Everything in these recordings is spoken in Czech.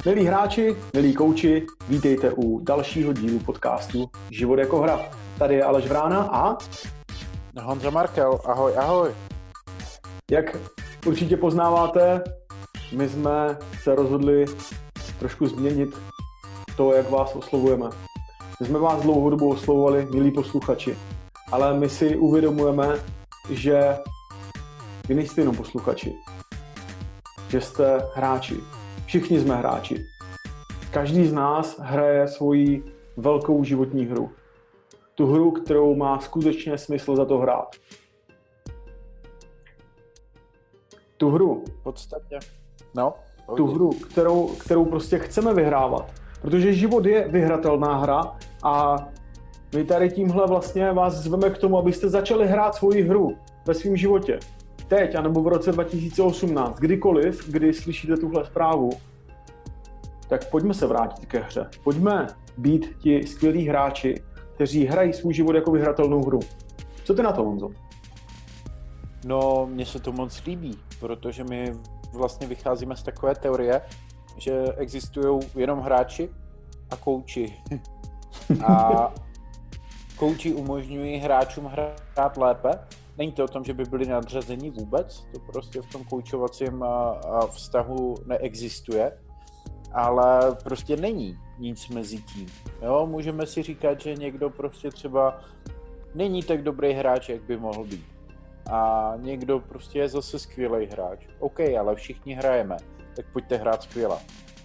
Milí hráči, milí kouči, vítejte u dalšího dílu podcastu Život jako hra. Tady je Aleš Vrána a Honza Markel. Ahoj, ahoj. Jak určitě poznáváte, my jsme se rozhodli trošku změnit to, jak vás oslovujeme. My jsme vás dlouhou dobu oslovovali, milí posluchači, ale my si uvědomujeme, že vy nejste jenom posluchači, že jste hráči. Všichni jsme hráči. Každý z nás hraje svoji velkou životní hru. Tu hru, kterou má skutečně smysl za to hrát. Tu hru. V podstatě. No. Tu hru, kterou prostě chceme vyhrávat. Protože život je vyhratelná hra a my tady tímhle vlastně vás zveme k tomu, abyste začali hrát svoji hru ve svém životě. Teď, anebo v roce 2018, kdykoliv, kdy slyšíte tuhle zprávu, tak pojďme se vrátit ke hře. Pojďme být ti skvělí hráči, kteří hrají svůj život jako vyhratelnou hru. Co ty na to, Honzo? No, mně se to moc líbí, protože my vlastně vycházíme z takové teorie, že existují jenom hráči a kouči. A kouči umožňují hráčům hrát lépe. Není to o tom, že by byli nadřazení vůbec, to prostě v tom koučovacím vztahu neexistuje, ale prostě není nic mezi tím. Jo, můžeme si říkat, že někdo prostě třeba není tak dobrý hráč, jak by mohl být. A někdo prostě je zase skvělý hráč. OK, ale všichni hrajeme, tak pojďte hrát skvěle.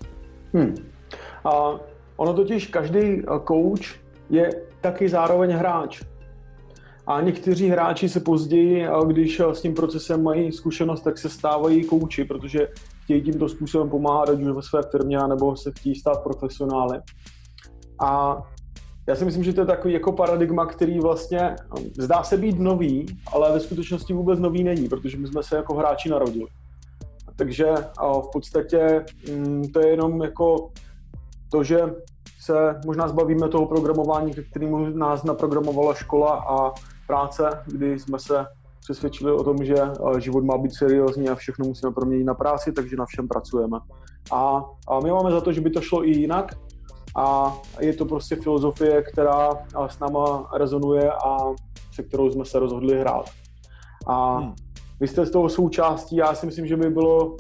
A ono totiž každý coach je taky zároveň hráč. A někteří hráči se později, když s tím procesem mají zkušenost, tak se stávají kouči, protože chtějí tímto způsobem pomáhat, ať už ve své firmě, nebo se chtějí stát profesionály. A já si myslím, že to je takový jako paradigma, který vlastně zdá se být nový, ale ve skutečnosti vůbec nový není, protože my jsme se jako hráči narodili. Takže v podstatě to je jenom jako to, že se možná zbavíme toho programování, ke kterému nás naprogramovala škola a práce, kdy jsme se přesvědčili o tom, že život má být seriózní a všechno musíme proměnit na práci, takže na všem pracujeme. A my máme za to, že by to šlo i jinak a je to prostě filozofie, která s náma rezonuje a se kterou jsme se rozhodli hrát. A vy jste z toho součástí, já si myslím, že by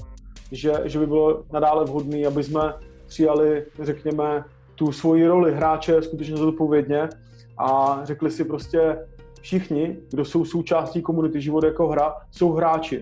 bylo nadále vhodné, aby jsme přijali, řekněme, tu svoji roli hráče skutečně zodpovědně a řekli si prostě všichni, kdo jsou součástí komunity Život jako hra, jsou hráči.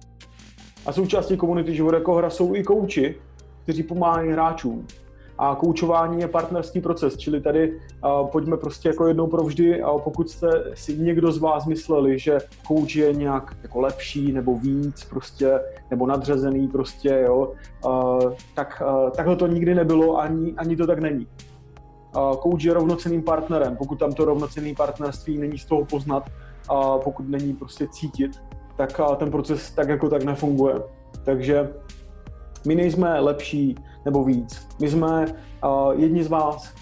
A součástí komunity Život jako hra jsou i kouči, kteří pomáhají hráčům. A koučování je partnerský proces, čili tady pojďme prostě jako jednou provždy, pokud jste si někdo z vás mysleli, že kouč je nějak jako lepší nebo víc prostě, nebo nadřazený prostě, jo, tak takhle to nikdy nebylo, ani to tak není. Kouč je rovnocenným partnerem, pokud tam to rovnocenné partnerství není z toho poznat, pokud není prostě cítit, tak ten proces tak jako tak nefunguje. Takže my nejsme lepší nebo víc. My jsme jedni z vás.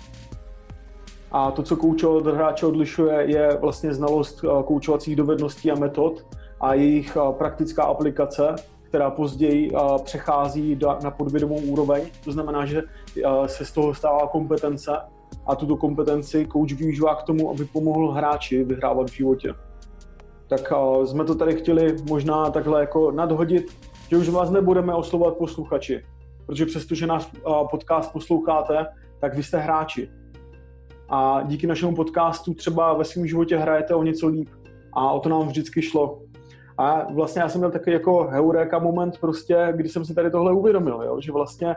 A to, co kouče od hráče odlišuje, je vlastně znalost koučovacích dovedností a metod a jejich praktická aplikace, která později přechází na podvědomou úroveň. To znamená, že se z toho stává kompetence a tuto kompetenci kouč využívá k tomu, aby pomohl hráči vyhrávat v životě. Tak jsme to tady chtěli možná takhle jako nadhodit, že už vás nebudeme oslovovat posluchači, protože přestože náš podcast posloucháte, tak vy jste hráči. A díky našemu podcastu třeba ve svém životě hrajete o něco líp. A o to nám vždycky šlo. A vlastně já jsem měl takový jako heureka moment prostě, kdy jsem si tady tohle uvědomil, jo? Že vlastně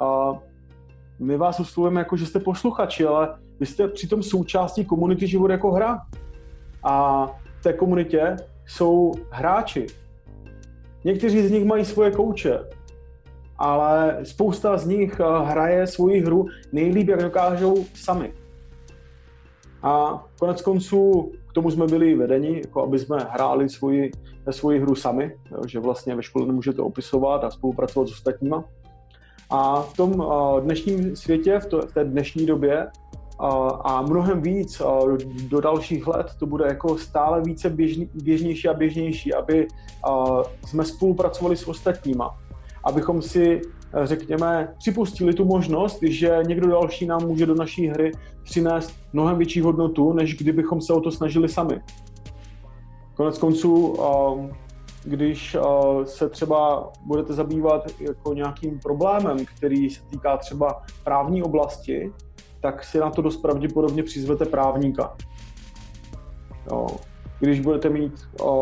my vás oslovujeme jako, že jste posluchači, ale vy jste přitom součástí komunity Život jako hra. A v té komunitě jsou hráči. Někteří z nich mají svoje kouče, ale spousta z nich hraje svoji hru nejlíp, jak dokážou sami. A konec konců k tomu jsme byli vedeni, jako aby jsme hráli svoji hru sami, jo, že vlastně ve škole nemůžete opisovat a spolupracovat s ostatníma. A v tom dnešním světě, v té dnešní době a mnohem víc do dalších let to bude jako stále více běžnější a běžnější, aby jsme spolupracovali s ostatníma. abychom si, řekněme, připustili tu možnost, že někdo další nám může do naší hry přinést mnohem větší hodnotu, než kdybychom se o to snažili sami. Konec konců, když se třeba budete zabývat jako nějakým problémem, který se týká třeba právní oblasti, tak si na to dost pravděpodobně přizvete právníka. Jo. Když budete mít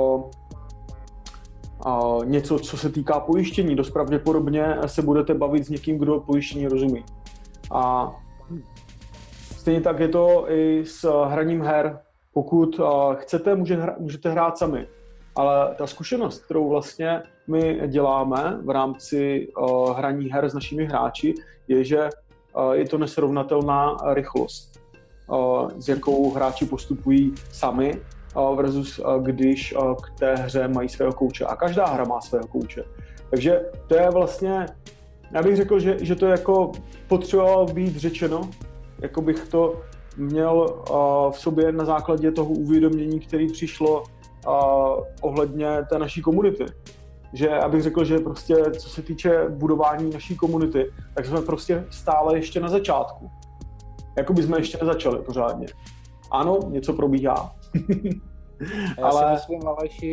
něco, co se týká pojištění, dost pravděpodobně se budete bavit s někým, kdo pojištění rozumí. A stejně tak je to i s hraním her. Pokud chcete, můžete hrát sami. Ale ta zkušenost, kterou vlastně my děláme v rámci hraní her s našimi hráči, je, že je to nesrovnatelná rychlost, s jakou hráči postupují sami versus když k té hře mají svého kouče. A každá hra má svého kouče. Takže to je vlastně, já bych řekl, že to jako potřebovalo být řečeno, jako bych to měl v sobě na základě toho uvědomění, který přišlo ohledně té naší komunity. Že abych řekl, že prostě co se týče budování naší komunity, tak jsme prostě stále ještě na začátku. Jako by jsme ještě nezačali pořádně. Ano, něco probíhá. Já si myslím, Aleši,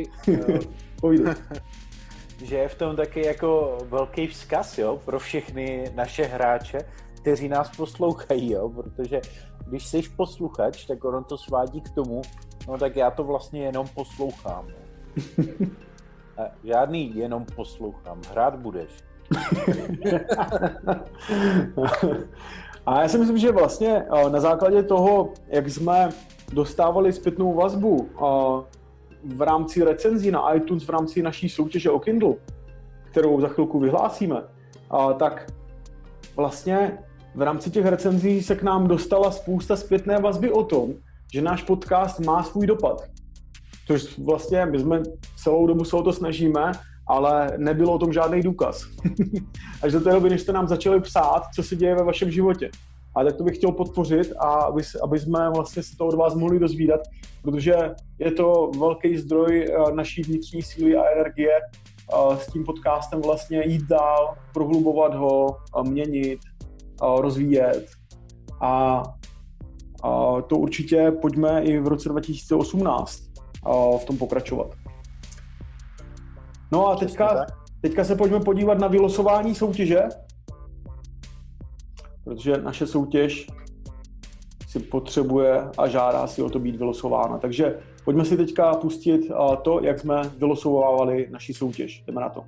že je v tom taky jako velký vzkaz, jo, pro všechny naše hráče, kteří nás poslouchají, jo, protože když jsi posluchač, tak ono to svádí k tomu, no tak já to vlastně jenom poslouchám. Žádný jenom poslouchám, hrát budeš. A já si myslím, že vlastně na základě toho, jak jsme dostávali zpětnou vazbu v rámci recenzí na iTunes, v rámci naší soutěže o Kindle, kterou za chvilku vyhlásíme, tak vlastně v rámci těch recenzí se k nám dostala spousta zpětné vazby o tom, že náš podcast má svůj dopad. Což vlastně my jsme celou dobu se o to snažíme, ale nebylo o tom žádný důkaz. Až do té doby, než jste nám začali psát, co se děje ve vašem životě. A tak to bych chtěl podpořit, a aby jsme vlastně se to od vás mohli dozvídat, protože je to velký zdroj naší vnitřní síly a energie s tím podcastem vlastně jít dál, prohlubovat ho, měnit, rozvíjet. A to určitě pojďme i v roce 2018 v tom pokračovat. No a teďka se pojďme podívat na vylosování soutěže, protože naše soutěž si potřebuje a žádá si o to být vylosována. Takže pojďme si teďka pustit to, jak jsme vylosovávali naši soutěž. Jdeme na to.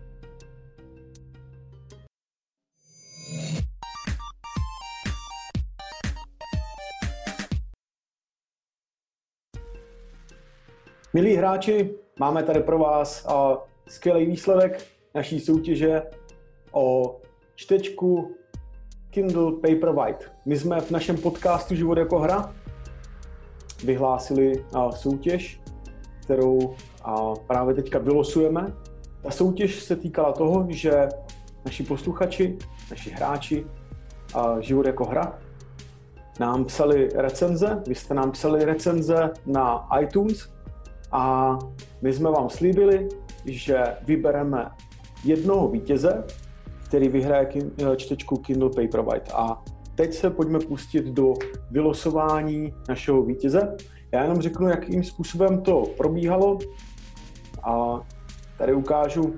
Milí hráči, máme tady pro vás skvělý výsledek naší soutěže o čtečku Kindle Paperwhite. My jsme v našem podcastu Život jako hra vyhlásili soutěž, kterou právě teďka vylosujeme. Ta soutěž se týkala toho, že naši posluchači, naši hráči Život jako hra nám psali recenze. Vy jste nám psali recenze na iTunes a my jsme vám slíbili, že vybereme jednoho vítěze, který vyhraje čtečku Kindle Paperwhite. A teď se pojďme pustit do vylosování našeho vítěze. Já jenom řeknu, jakým způsobem to probíhalo. A tady ukážu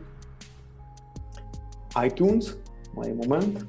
iTunes. Malý moment.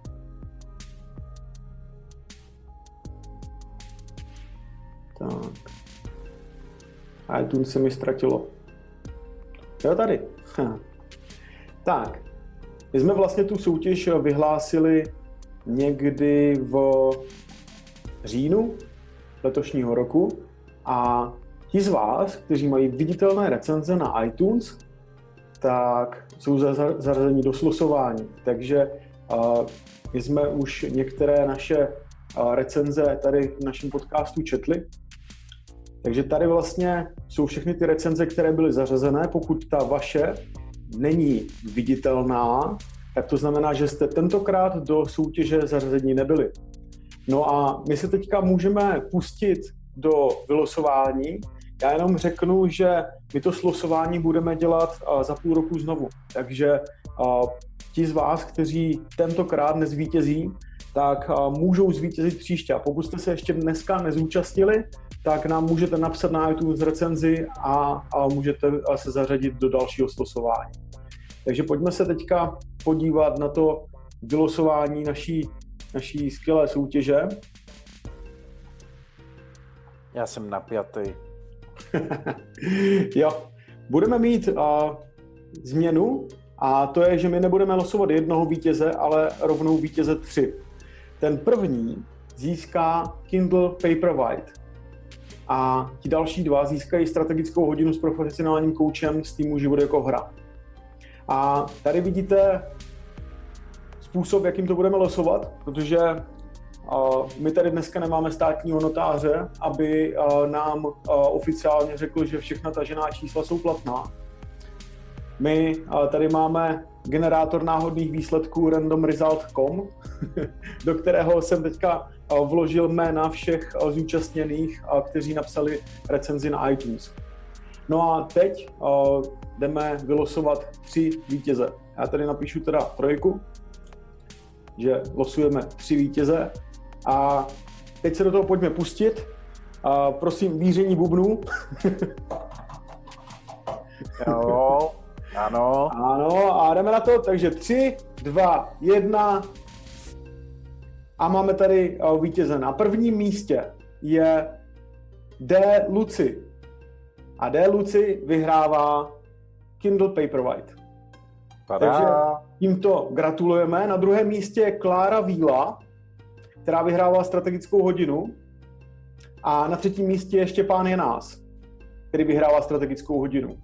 Tak. iTunes se mi ztratilo. Jo, tady. Tak. My jsme vlastně tu soutěž vyhlásili někdy v říjnu letošního roku a ti z vás, kteří mají viditelné recenze na iTunes, tak jsou zařazeni do slosování. Takže my jsme už některé naše recenze tady v našem podcastu četli. Takže tady vlastně jsou všechny ty recenze, které byly zařazené. Pokud ta vaše není viditelná, tak to znamená, že jste tentokrát do soutěže zařazení nebyli. No a my se teďka můžeme pustit do vylosování. Já jenom řeknu, že my to slosování budeme dělat za půl roku znovu. Takže ti z vás, kteří tentokrát nezvítězí, tak můžou zvítězit příště. A pokud jste se ještě dneska nezúčastnili, tak nám můžete napsat na iTunes recenzi a můžete se zařadit do dalšího slosování. Takže pojďme se teďka podívat na to vylosování naší skvělé soutěže. Já jsem napjatý. Jo, budeme mít změnu a to je, že my nebudeme losovat jednoho vítěze, ale rovnou vítěze 3. Ten první získá Kindle Paperwhite a ti další 2 získají strategickou hodinu s profesionálním koučem z týmu Život jako hra. A tady vidíte způsob, jakým to budeme losovat, protože my tady dneska nemáme státního notáře, aby nám oficiálně řekl, že všechna tažená čísla jsou platná. My tady máme generátor náhodných výsledků randomresult.com, do kterého jsem teďka vložil jména všech zúčastněných, kteří napsali recenzi na iTunes. No a teď jdeme vylosovat 3 vítěze. Já tady napíšu teda 3, že losujeme 3 vítěze a teď se do toho pojďme pustit. Prosím, víření bubnů. Jo, ano. Ano, a jdeme na to, takže 3, 2, 1 a máme tady vítěze. Na prvním místě je D. Luci. A D. Luci vyhrává Kindle Paperwhite. Takže tímto gratulujeme. Na druhém místě je Klára Víla, která vyhrává strategickou hodinu. A na třetím místě je Štěpán Jenás, který vyhrává strategickou hodinu.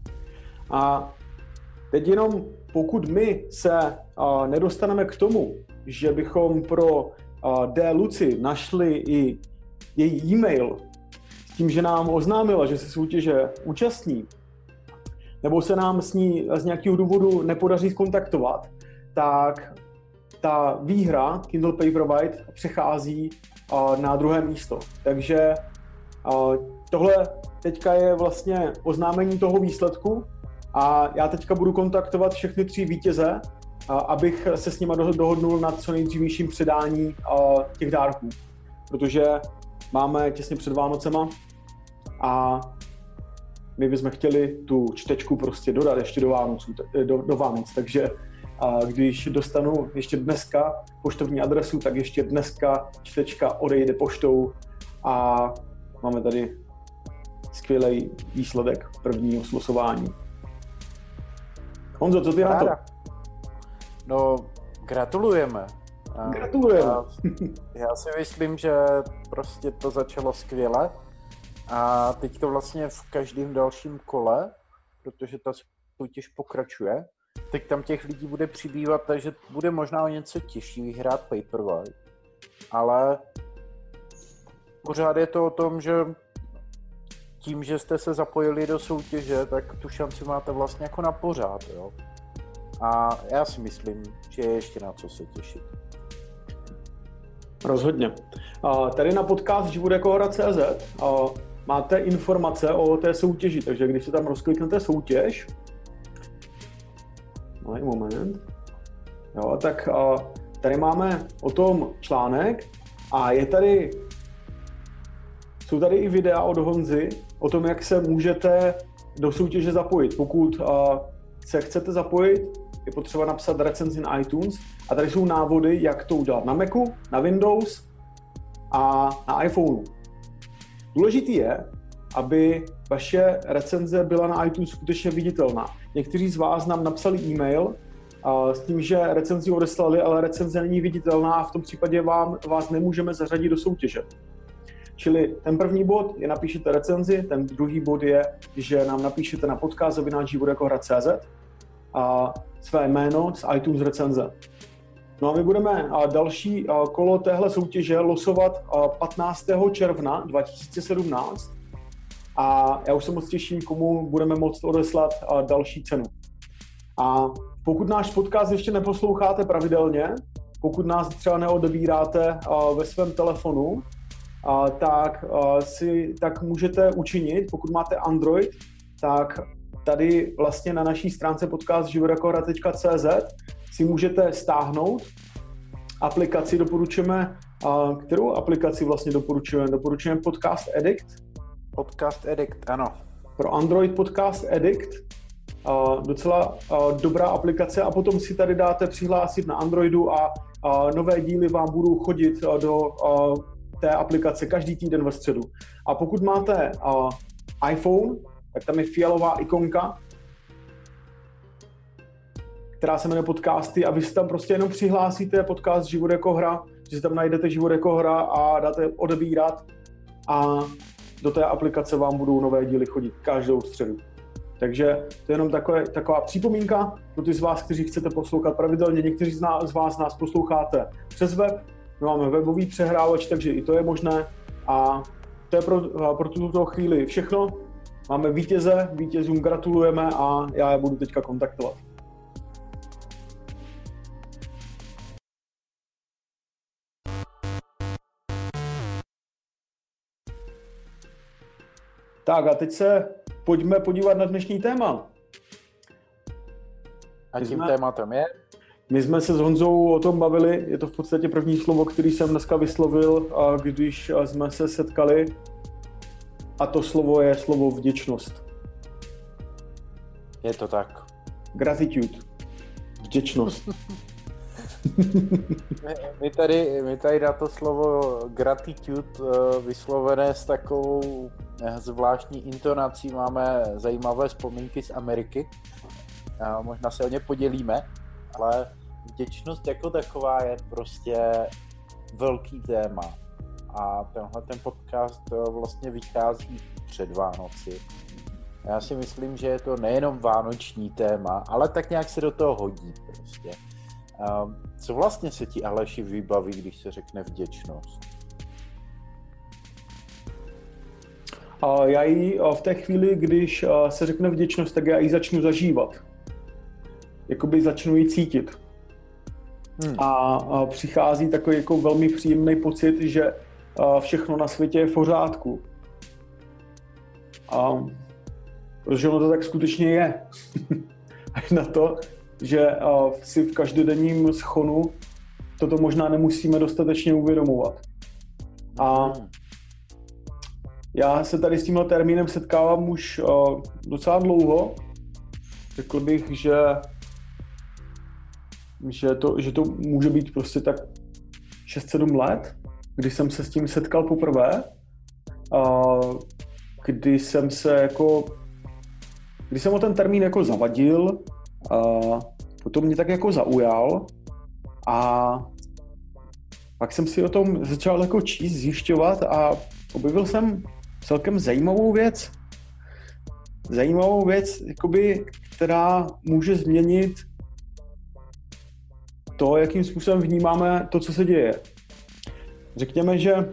A teď jenom pokud my se nedostaneme k tomu, že bychom pro D. Luci našli i její e-mail s tím, že nám oznámila, že se soutěže účastní, nebo se nám s ní z nějakého důvodu nepodaří skontaktovat, tak ta výhra Kindle Paperwhite přechází na druhé místo. Takže tohle teďka je vlastně oznámení toho výsledku a já teďka budu kontaktovat všechny 3 vítěze, abych se s nima dohodnul na co nejdřívějším předání těch dárků. Protože máme těsně před Vánocema a my bychom chtěli tu čtečku prostě dodat ještě do Vánoc, takže když dostanu ještě dneska poštovní adresu, tak ještě dneska čtečka odejde poštou a máme tady skvělý výsledek prvního slosování. Honzo, co ty na to? No, gratulujeme. Gratulujeme. Já si myslím, že prostě to začalo skvěle a teď to vlastně v každém dalším kole, protože ta soutěž pokračuje, tak tam těch lidí bude přibývat, takže bude možná o něco těžší vyhrát Paperwhite, ale pořád je to o tom, že tím, že jste se zapojili do soutěže, tak tu šanci máte vlastně jako na pořád, jo. A já si myslím, že je ještě na co se těšit. Rozhodně. Tady na podcast životjakohra.cz máte informace o té soutěži, takže když se tam rozkliknete soutěž, moment, jo, tak tady máme o tom článek a jsou tady i videa od Honzy o tom, jak se můžete do soutěže zapojit. Pokud se chcete zapojit, je potřeba napsat recenzi na iTunes a tady jsou návody, jak to udělat na Macu, na Windows a na iPhoneu. Důležitý je, aby vaše recenze byla na iTunes skutečně viditelná. Někteří z vás nám napsali e-mail s tím, že recenzi odeslali, ale recenze není viditelná a v tom případě vás nemůžeme zařadit do soutěže. Čili ten první bod je napíšete recenzi, ten druhý bod je, že nám napíšete na podcast@životjakohra.cz a své jméno z iTunes recenze. No a my budeme další kolo téhle soutěže losovat 15. června 2017 a já už se moc těším, komu budeme moct odeslat další cenu. A pokud náš podcast ještě neposloucháte pravidelně, pokud nás třeba neodebíráte ve svém telefonu, tak můžete učinit, pokud máte Android, tak tady vlastně na naší stránce podcast životajakohra.cz si můžete stáhnout aplikaci, doporučujeme, kterou aplikaci vlastně doporučujeme? Doporučujeme Podcast Addict? Podcast Addict, ano. Pro Android Podcast Addict, docela dobrá aplikace a potom si tady dáte přihlásit na Androidu a nové díly vám budou chodit do té aplikace každý týden ve středu. A pokud máte iPhone, tak tam je fialová ikonka, která se jmenuje Podcasty a vy si tam prostě jenom přihlásíte podcast Život jako hra, že si tam najdete Život jako hra a dáte odebírat a do té aplikace vám budou nové díly chodit každou středu. Takže to je jenom taková připomínka pro ty z vás, kteří chcete poslouchat pravidelně. Někteří z vás nás posloucháte přes web, my máme webový přehrávač, takže i to je možné. A to je pro tuto chvíli všechno. Máme vítěze, vítězům gratulujeme a já je budu teďka kontaktovat. Tak a teď se pojďme podívat na dnešní téma. A tím tématem je? My jsme se s Honzou o tom bavili, je to v podstatě první slovo, který jsem dneska vyslovil, když jsme se setkali. A to slovo je slovo vděčnost. Je to tak. Gratitude. Vděčnost. my tady na to slovo gratitude vyslovené s takovou zvláštní intonací máme zajímavé vzpomínky z Ameriky. Možná se o ně podělíme, ale vděčnost jako taková je prostě velký téma. A tenhle ten podcast vlastně vychází před Vánoci. Já si myslím, že je to nejenom vánoční téma, ale tak nějak se do toho hodí prostě. Co vlastně se ti, Aleši, vybaví, když se řekne vděčnost? Já ji v té chvíli, když se řekne vděčnost, tak já ji začnu zažívat. Jakoby začnu ji cítit. A přichází takový jako velmi příjemný pocit, že všechno na světě je v pořádku. Protože ono to tak skutečně je. Až na to, že si v každodenním schonu toto možná nemusíme dostatečně uvědomovat. A já se tady s tímhle termínem setkávám už docela dlouho. Řekl bych, že to může být prostě tak 6-7 let, kdy jsem se s tím setkal poprvé, kdy jsem o ten termín jako zavadil, potom mě tak jako zaujal a pak jsem si o tom začal jako číst, zjišťovat a objevil jsem celkem zajímavou věc, jakoby, která může změnit to, jakým způsobem vnímáme to, co se děje. Řekněme, že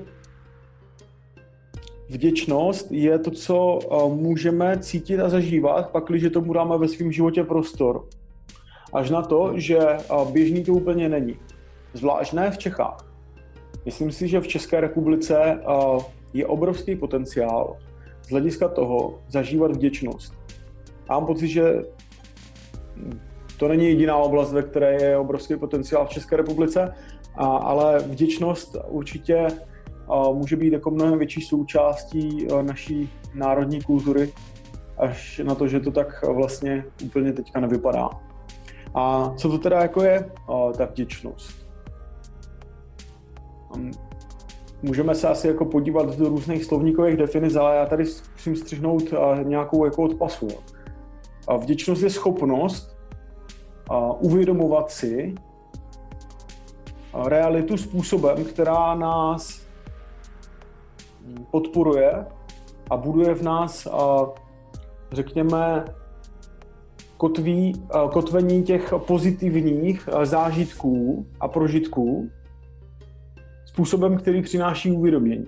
vděčnost je to, co můžeme cítit a zažívat, pakliže tomu dáme ve svém životě prostor. Až na to, že běžný to úplně není. Zvlášť ne v Čechách. Myslím si, že v České republice je obrovský potenciál z hlediska toho zažívat vděčnost. A mám pocit, že to není jediná oblast, ve které je obrovský potenciál v České republice, ale vděčnost určitě může být jako mnohem větší součástí naší národní kultury, až na to, že to tak vlastně úplně teďka nevypadá. A co to teda jako je ta vděčnost? Můžeme se asi jako podívat do různých slovníkových definic, ale já tady musím střihnout nějakou jako od pasu. Vděčnost je schopnost uvědomovat si realitu způsobem, která nás podporuje a buduje v nás, řekněme, kotvení těch pozitivních zážitků a prožitků způsobem, který přináší uvědomění.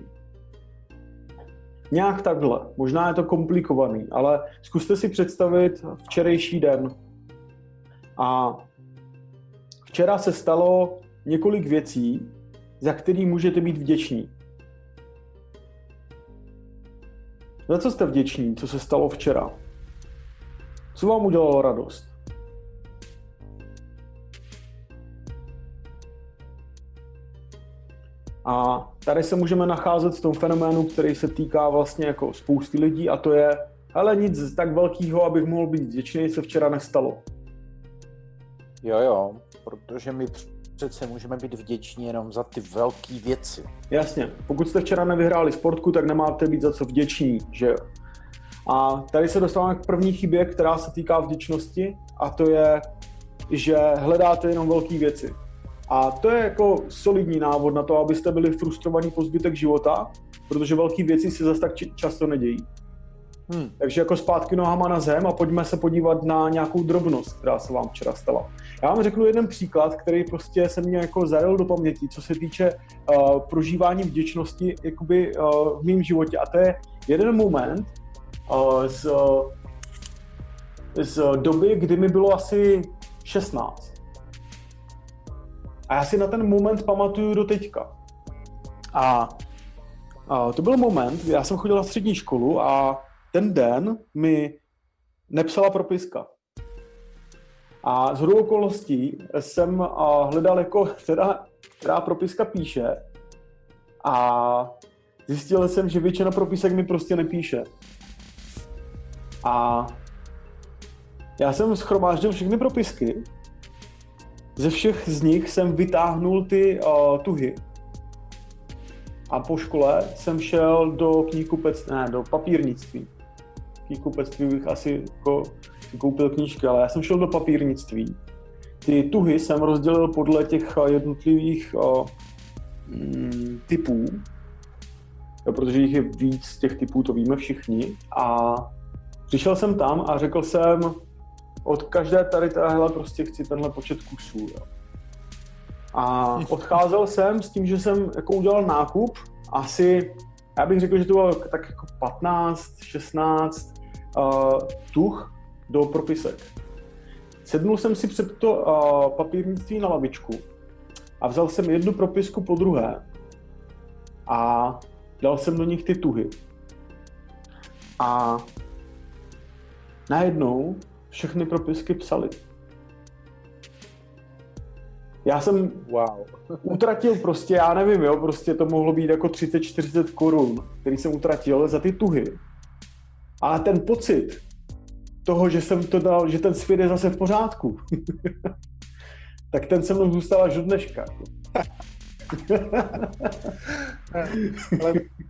Nějak takhle. Možná je to komplikovaný, ale zkuste si představit včerejší den. A včera se stalo několik věcí, za který můžete být vděční. Za co jste vděční, co se stalo včera? Co vám udělalo radost? A tady se můžeme nacházet v tom fenoménu, který se týká vlastně jako spousty lidí, a to je, hele, nic tak velkého, abych mohl být vděčný, se včera nestalo. Jo, protože my přece můžeme být vděční jenom za ty velké věci. Jasně, pokud jste včera nevyhráli sportku, tak nemáte být za co vděční, že jo? A tady se dostáváme k první chybě, která se týká vděčnosti, a to je, že hledáte jenom velké věci. A to je jako solidní návod na to, abyste byli frustrovaní po zbytek života, protože velké věci se zase tak často nedějí. Takže jako zpátky nohama na zem a pojďme se podívat na nějakou drobnost, která se vám včera stala. Já vám řeknu jeden příklad, který prostě se mě jako zajel do paměti, co se týče prožívání vděčnosti jakoby, v mém životě. A to je jeden moment z doby, kdy mi bylo asi 16. A já si na ten moment pamatuju do teďka. A to byl moment, kdy já jsem chodil na střední školu a ten den mi nepsala propiska. A shodou okolností jsem hledal, jako, která propiska píše, a zjistil jsem, že většina propisek mi prostě nepíše. A já jsem shromáždil všechny propisky, ze všech z nich jsem vytáhnul ty tuhy. A po škole jsem šel do do papírnictví. Knihkupectví bych asi jako koupil knížky, ale já jsem šel do papírnictví. Ty tuhy jsem rozdělil podle těch jednotlivých typů, protože jich je víc těch typů, to víme všichni. A přišel jsem tam a řekl jsem, od každé tady téhle prostě chci tenhle počet kusů. Jo. A odcházel jsem s tím, že jsem jako udělal nákup asi, já bych řekl, že to bylo tak jako 15, 16 tuch do propisek. Sednul jsem si před to papírnictví na lavičku a vzal jsem jednu propisku po druhé a dal jsem do nich ty tuhy. A najednou všechny propisky psaly. Já jsem utratil prostě, já nevím, jo, prostě to mohlo být jako 30-40 korun, který jsem utratil za ty tuhy. Ale ten pocit toho, že jsem to dal, že ten svět je zase v pořádku, tak ten se mnou zůstal až do dneška. Ale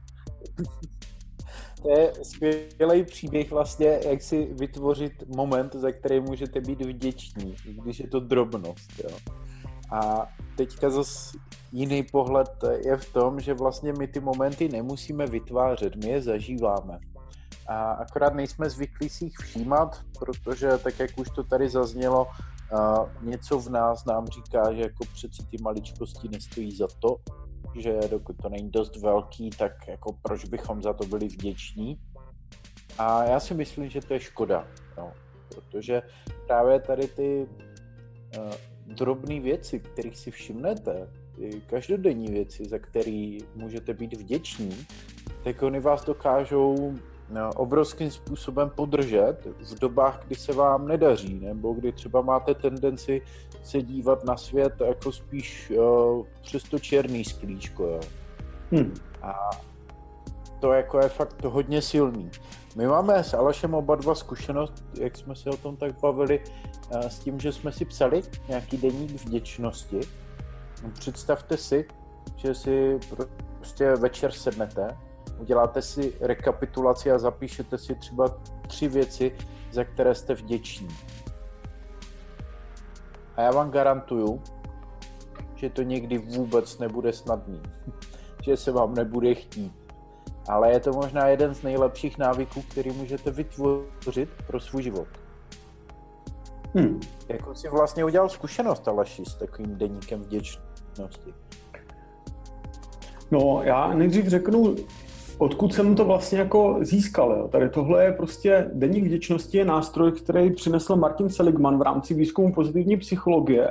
to je skvělý příběh vlastně, jak si vytvořit moment, za který můžete být vděční, když je to drobnost. Jo. A teďka zase jiný pohled je v tom, že vlastně my ty momenty nemusíme vytvářet, my je zažíváme. A akorát nejsme zvyklí si jich všímat, protože tak, jak už to tady zaznělo, něco v nás nám říká, že jako přeci ty maličkosti nestojí za to, že dokud to není dost velký, tak jako proč bychom za to byli vděční. A já si myslím, že to je škoda, no, protože právě tady ty drobné věci, kterých si všimnete, ty každodenní věci, za které můžete být vděční, tak oni vás dokážou obrovským způsobem podržet v dobách, kdy se vám nedaří, nebo kdy třeba máte tendenci se dívat na svět jako spíš přes to černý sklíčko. Jo. A to jako je fakt hodně silný. My máme s Alešem oba dva zkušenost, jak jsme se o tom tak bavili, s tím, že jsme si psali nějaký deník vděčnosti. Představte si, že si prostě večer sednete, uděláte si rekapitulaci a zapíšete si třeba 3 věci, za které jste vděční. A já vám garantuju, že to někdy vůbec nebude snadný. Že se vám nebude chtít. Ale je to možná jeden z nejlepších návyků, který můžete vytvořit pro svůj život. Jakou jsi vlastně udělal zkušenost, Aleši, s takovým deníkem vděčnosti? No, já nejdřív řeknu, odkud jsem to vlastně jako získal. Jo. Tady tohle je prostě deník vděčnosti, je nástroj, který přinesl Martin Seligman v rámci výzkumu pozitivní psychologie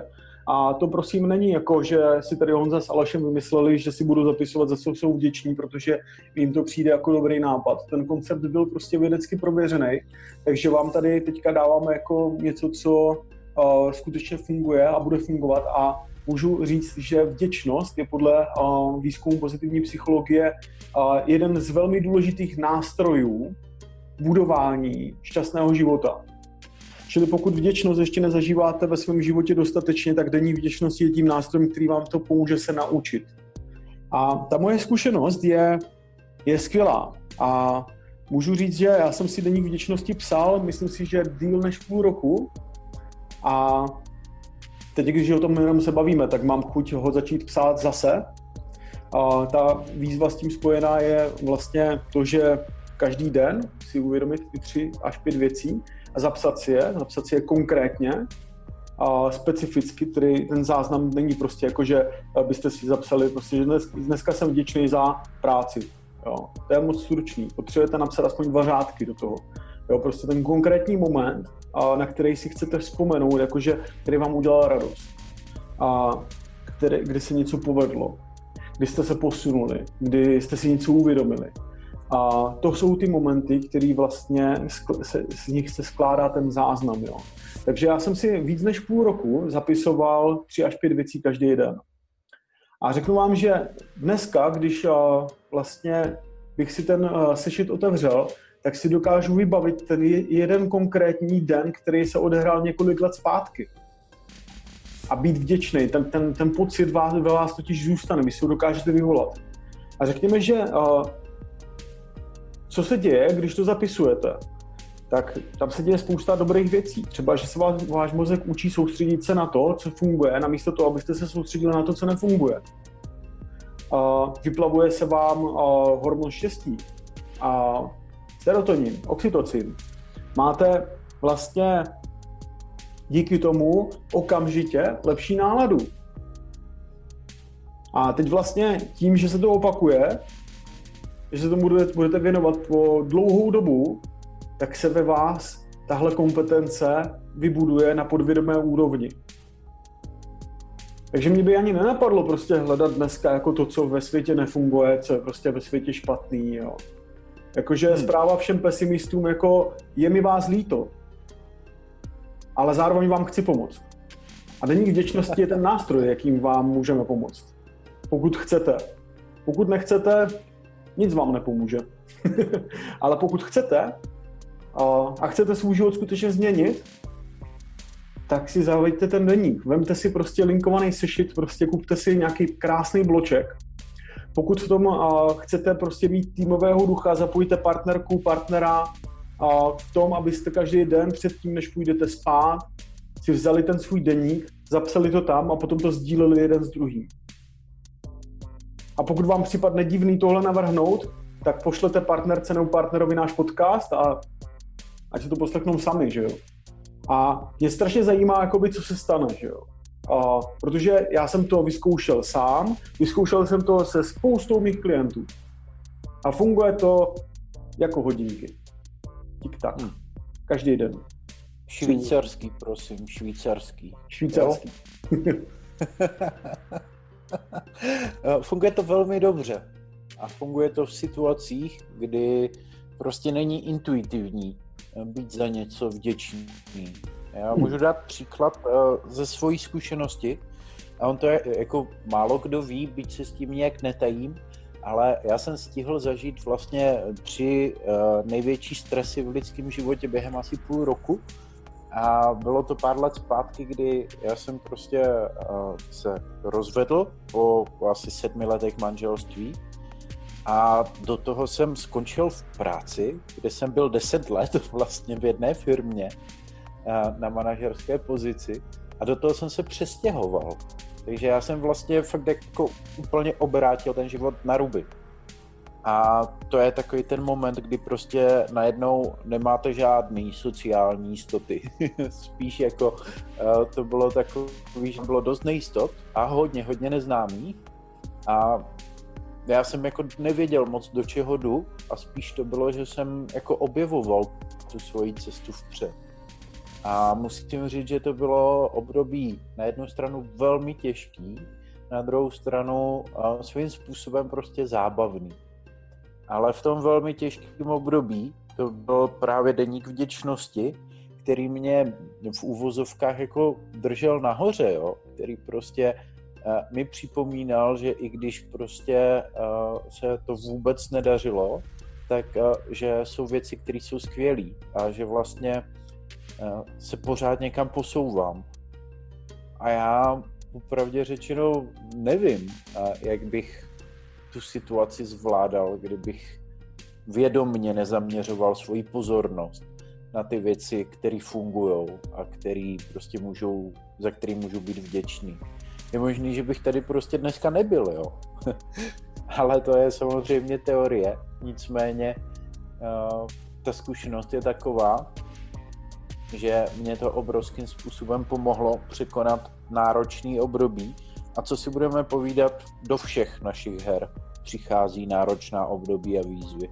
A to prosím není jako, že si tady Honza s Alešem vymysleli, že si budou zapisovat, za co jsou vděční, protože jim to přijde jako dobrý nápad. Ten koncept byl prostě vědecky prověřený, takže vám tady teďka dáváme jako něco, co skutečně funguje a bude fungovat. A můžu říct, že vděčnost je podle výzkumu pozitivní psychologie jeden z velmi důležitých nástrojů budování šťastného života. Čili pokud vděčnost ještě nezažíváte ve svém životě dostatečně, tak denní vděčnost je tím nástrojem, který vám to pomůže se naučit. A ta moje zkušenost je skvělá. A můžu říct, že já jsem si denník vděčnosti psal, myslím si, že díl než půl roku. A teď, když o tom jenom se bavíme, tak mám chuť ho začít psát zase. A ta výzva s tím spojená je vlastně to, že každý den si uvědomit ty 3 až 5 věcí a zapsat si je konkrétně a specificky, který ten záznam není prostě jako, že byste si zapsali prostě, že dneska jsem vděčný za práci. Jo. To je moc stručný. Potřebujete napsat aspoň 2 řádky do toho. Jo, prostě ten konkrétní moment, na který si chcete vzpomenout, jakože, který vám udělal radost. A kdy se něco povedlo, kdy jste se posunuli, kdy jste si něco uvědomili. A to jsou ty momenty, které vlastně z nich se skládá ten záznam. Jo. Takže já jsem si víc než půl roku zapisoval 3 až 5 věcí každý den. A řeknu vám, že dneska, když vlastně bych si ten sešit otevřel, tak si dokážu vybavit ten jeden konkrétní den, který se odehrál několik let zpátky. A být vděčný, ten pocit ve vás totiž zůstane, vy si ho dokážete vyvolat. A řekněme, že co se děje, když to zapisujete, tak tam se děje spousta dobrých věcí. Třeba, že se váš mozek učí soustředit se na to, co funguje, namísto toho, abyste se soustředili na to, co nefunguje. Vyplavuje se vám hormon štěstí, serotonin, oxytocin. Máte vlastně díky tomu okamžitě lepší náladu. A teď vlastně tím, že se to opakuje, že se tomu budete věnovat po dlouhou dobu, tak se ve vás tahle kompetence vybuduje na podvědomé úrovni. Takže mě by ani nenapadlo prostě hledat dneska jako to, co ve světě nefunguje, co je prostě ve světě špatný. Jo. Jakože zpráva všem pesimistům, jako je mi vás líto, ale zároveň vám chci pomoct. A denník vděčnosti je ten nástroj, jakým vám můžeme pomoct. Pokud chcete. Pokud nechcete, nic vám nepomůže. Ale pokud chcete a chcete svůj život skutečně změnit, tak si zaveďte ten deník. Vemte si prostě linkovaný sešit, prostě kupte si nějaký krásný bloček. Pokud v tom chcete prostě mít týmového ducha, zapojte partnerku, partnera v tom, abyste každý den předtím, než půjdete spát, si vzali ten svůj deník, zapsali to tam a potom to sdíleli jeden s druhým. A pokud vám připadne divný tohle navrhnout, tak pošlete partnerce nebo partnerovi náš podcast a ať si to poslechnou sami, že jo. A mě strašně zajímá, jakoby, co se stane, že jo. Protože já jsem to vyzkoušel sám, vyzkoušel jsem to se spoustou mých klientů. A funguje to jako hodinky. Tik-tak. Každý den. Švýcarský, prosím, švýcarský. Švýcarský. Funguje to velmi dobře. A funguje to v situacích, kdy prostě není intuitivní být za něco vděčný. Já můžu dát příklad ze svojí zkušenosti. A on to je, jako málo kdo ví, byť se s tím nějak netajím, ale já jsem stihl zažít vlastně 3 největší stresy v lidském životě během asi půl roku. A bylo to pár let zpátky, kdy já jsem prostě se rozvedl po asi 7 letech manželství. A do toho jsem skončil v práci, kde jsem byl 10 let vlastně v jedné firmě na manažerské pozici a do toho jsem se přestěhoval. Takže já jsem vlastně fakt jako úplně obrátil ten život na ruby. A to je takový ten moment, kdy prostě najednou nemáte žádný sociální jistoty. Spíš jako to bylo takový, že bylo dost nejistot a hodně neznámých. A já jsem jako nevěděl moc, do čeho jdu a spíš to bylo, že jsem jako objevoval tu svoji cestu vpřed. A musím říct, že to bylo období na jednu stranu velmi těžký, na druhou stranu svým způsobem prostě zábavný. Ale v tom velmi těžkém období to byl právě deník vděčnosti, který mě v uvozovkách jako držel nahoře, jo? Který prostě mi připomínal, že i když prostě se to vůbec nedařilo, tak že jsou věci, které jsou skvělé a že vlastně se pořád někam posouvám. A já popravdě řečeno nevím, jak bych tu situaci zvládal, kdybych vědomně nezaměřoval svoji pozornost na ty věci, které fungují a za který můžu být vděčný. Je možný, že bych tady prostě dneska nebyl, jo. Ale to je samozřejmě teorie. Nicméně ta zkušenost je taková, že mě to obrovským způsobem pomohlo překonat náročný období. A co si budeme povídat, do všech našich her přichází náročná období a výzvy.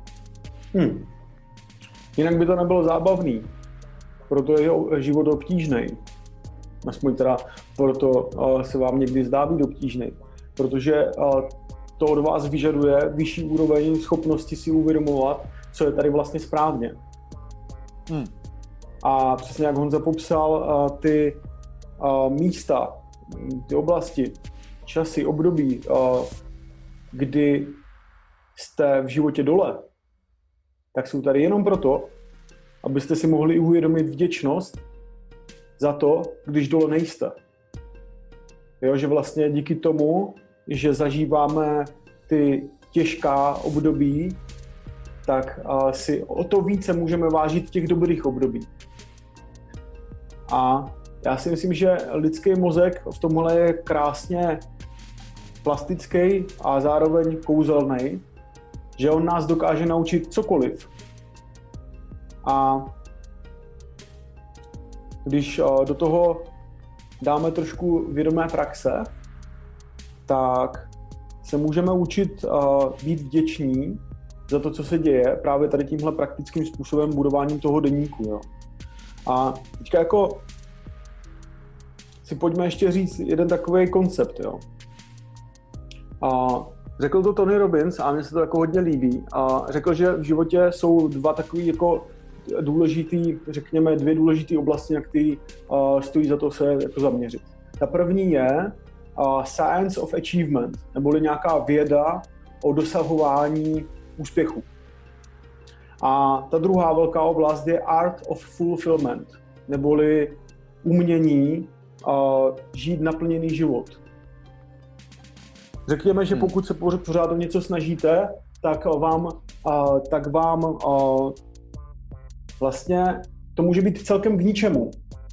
Jinak by to nebylo zábavný, proto je život obtížný. Aspoň teda proto se vám někdy zdá být obtížný, protože to od vás vyžaduje vyšší úroveň schopnosti si uvědomovat, co je tady vlastně správně. A přesně jak Honza popsal, ty místa, ty oblasti, časy, období, kdy jste v životě dole, tak jsou tady jenom proto, abyste si mohli uvědomit vděčnost za to, když dole nejste. Jo, že vlastně díky tomu, že zažíváme ty těžká období, tak si o to více můžeme vážit těch dobrých období. A já si myslím, že lidský mozek v tomhle je krásně plastický a zároveň kouzelný, že on nás dokáže naučit cokoliv. A když do toho dáme trošku vědomé praxe, tak se můžeme učit být vděční za to, co se děje právě tady tímhle praktickým způsobem budováním toho deníku. Jo. A teďka jako si pojďme ještě říct jeden takový koncept. Jo. A řekl to Tony Robbins a mně se to jako hodně líbí. A řekl, že v životě jsou dva takový jako důležitý, řekněme dvě důležité oblasti, na které stojí za to se jako zaměřit. Ta první je Science of Achievement, neboli nějaká věda o dosahování úspěchu. A ta druhá velká oblast je Art of Fulfillment, neboli umění žít naplněný život. Řekněme, že pokud se pořád o něco snažíte, tak vám vlastně to může být celkem k ničemu.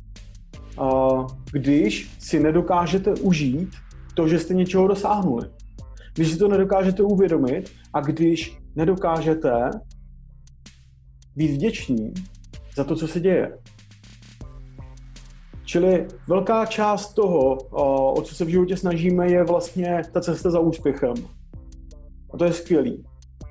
Když si nedokážete užít to, že jste něčeho dosáhnuli. Když si to nedokážete uvědomit a když nedokážete být vděční za to, co se děje. Čili velká část toho, o co se v životě snažíme, je vlastně ta cesta za úspěchem. A to je skvělý.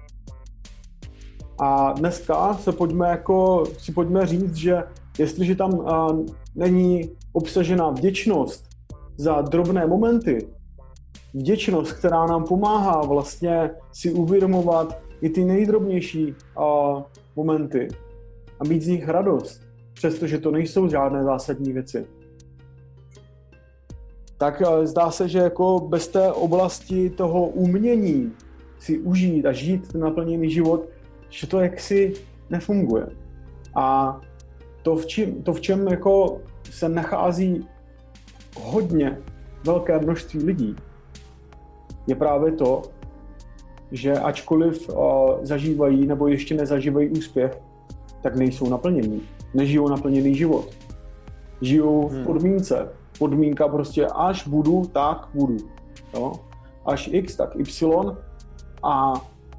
A dneska si pojďme říct, že jestliže tam není obsažená vděčnost za drobné momenty, vděčnost, která nám pomáhá vlastně si uvědomovat i ty nejdrobnější momenty a mít z nich radost, přestože to nejsou žádné zásadní věci. Tak zdá se, že jako bez té oblasti toho umění si užít a žít ten naplněný život, že to jaksi nefunguje. A to, v čem jako se nachází hodně velké množství lidí, je právě to, že ačkoliv zažívají nebo ještě nezažívají úspěch, tak nejsou naplnění. Nežijou naplněný život. Žijou v podmínce. Podmínka prostě až budu, tak budu. Jo? Až X, tak Y. A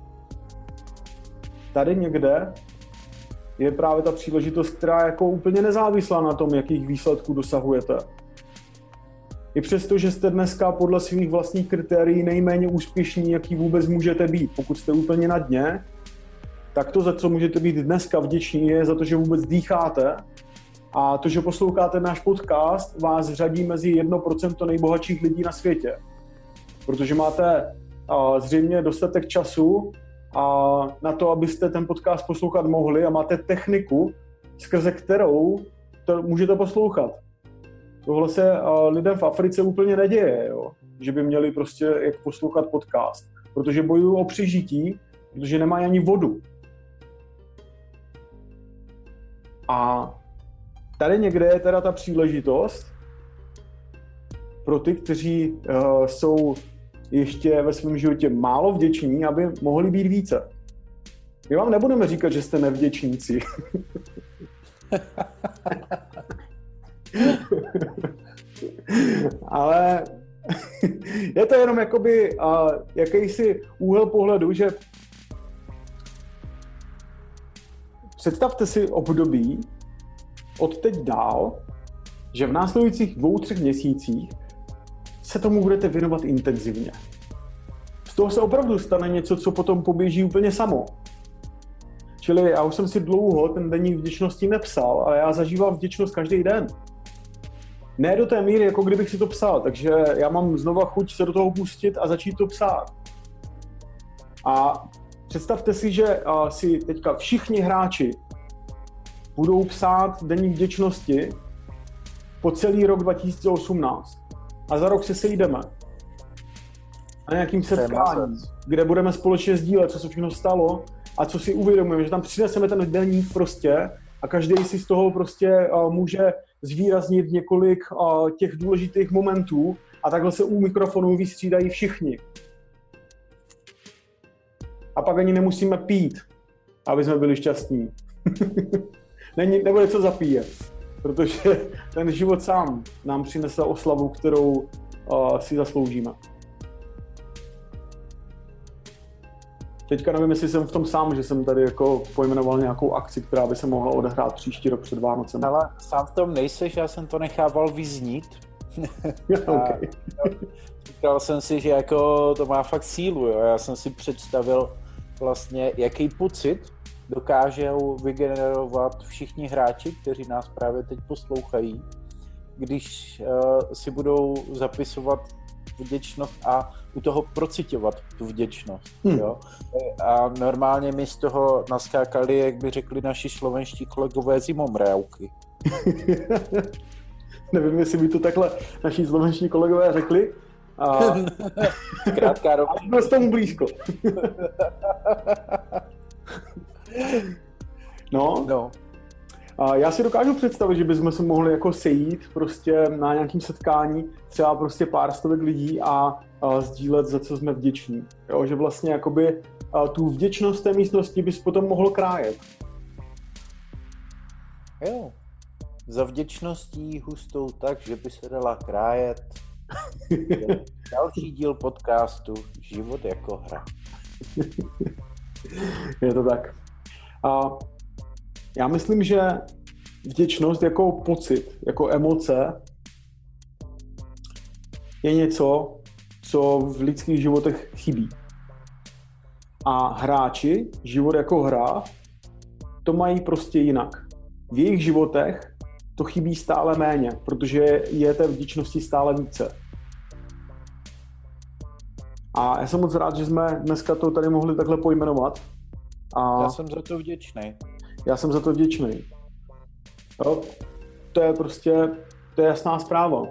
tady někde je právě ta příležitost, která je jako úplně nezávislá na tom, jakých výsledků dosahujete. I přesto, že jste dneska podle svých vlastních kritérií nejméně úspěšní, jaký vůbec můžete být. Pokud jste úplně na dně, tak to, za co můžete být dneska vděční, je za to, že vůbec dýcháte A to, že posloucháte náš podcast, vás řadí mezi 1% nejbohatších lidí na světě. Protože máte zřejmě dostatek času na to, abyste ten podcast poslouchat mohli a máte techniku, skrze kterou to můžete poslouchat. Tohle se lidem v Africe úplně neděje, jo? Že by měli prostě jak poslouchat podcast, protože bojují o přežití, protože nemají ani vodu. A tady někde je teda ta příležitost pro ty, kteří jsou ještě ve svém životě málo vděční, aby mohli být více. My vám nebudeme říkat, že jste nevděčníci. Ale je to jenom jakoby jakýsi úhel pohledu, že představte si období od teď dál, že v následujících 2-3 měsících se tomu budete věnovat intenzivně. Z toho se opravdu stane něco, co potom poběží úplně samo. Čili já už jsem si dlouho ten deník vděčnosti nepsal, ale já zažívám vděčnost každý den. Ne do té míry, jako kdybych si to psal, takže já mám znova chuť se do toho pustit a začít to psát. A představte si, že si teďka všichni hráči budou psát deník vděčnosti po celý rok 2018. A za rok se sejdeme na nějakým setkání, kde budeme společně sdílet, co se všechno stalo a co si uvědomujeme, že tam přineseme ten deník prostě a každý si z toho prostě může zvýraznit několik těch důležitých momentů a takhle se u mikrofonu vystřídají všichni. A pak ani nemusíme pít, aby jsme byli šťastní. Nebude co zapíjet, protože ten život sám nám přinese oslavu, kterou si zasloužíme. Teďka nevím, jestli jsem v tom sám, že jsem tady jako pojmenoval nějakou akci, která by se mohla odehrát příští rok před Vánocem. Ale sám v tom nejseš, já jsem to nechával vyznít. Okay. Říkal jsem si, že jako to má fakt sílu, jo. Já jsem si představil vlastně, jaký pocit dokážou vygenerovat všichni hráči, kteří nás právě teď poslouchají, když si budou zapisovat vděčnost a u toho procitovat tu vděčnost. Jo? A normálně mi z toho naskákali, jak by řekli naši slovenští kolegové, zimomrávky. Nevím, jestli by to takhle naši slovenští kolegové řekli. Zkrátka rovně. Ale byl tomu blízko. No. Já si dokážu představit, že bychom se mohli jako sejít prostě na nějakém setkání, třeba prostě pár stovek lidí a sdílet, za co jsme vděční. Jo, že vlastně jakoby tu vděčnost té místnosti bys potom mohl krájet. Jo. Za vděčností hustou tak, že by se dala krájet. Další díl podcastu Život jako hra. Je to tak. Já myslím, že vděčnost jako pocit, jako emoce je něco, co v lidských životech chybí. A hráči, život jako hra, to mají prostě jinak. V jejich životech to chybí stále méně, protože je té vděčnosti stále více. A já jsem moc rád, že jsme dneska to tady mohli takhle pojmenovat. Já jsem za to vděčný. Já jsem za to vděčný. Jo, to je prostě, to je jasná zpráva.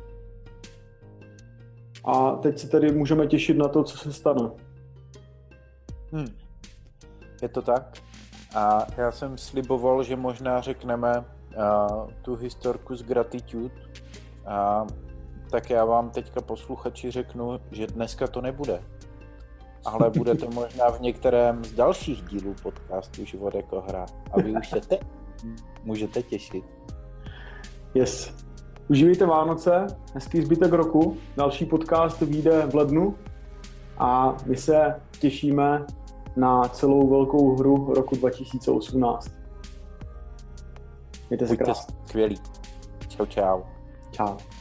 A teď se tady můžeme těšit na to, co se stane. Je to tak. A já jsem sliboval, že možná řekneme tu historku z Gratitude. Tak já vám teďka posluchači řeknu, že dneska to nebude. Ale bude to možná v některém z dalších dílů podcastu Život jako hra. A vy už se teď můžete těšit. Yes. Užívejte Vánoce, hezký zbytek roku. Další podcast vyjde v lednu a my se těšíme na celou velkou hru roku 2018. Mějte se krásně. Skvělý. Čau. Čau.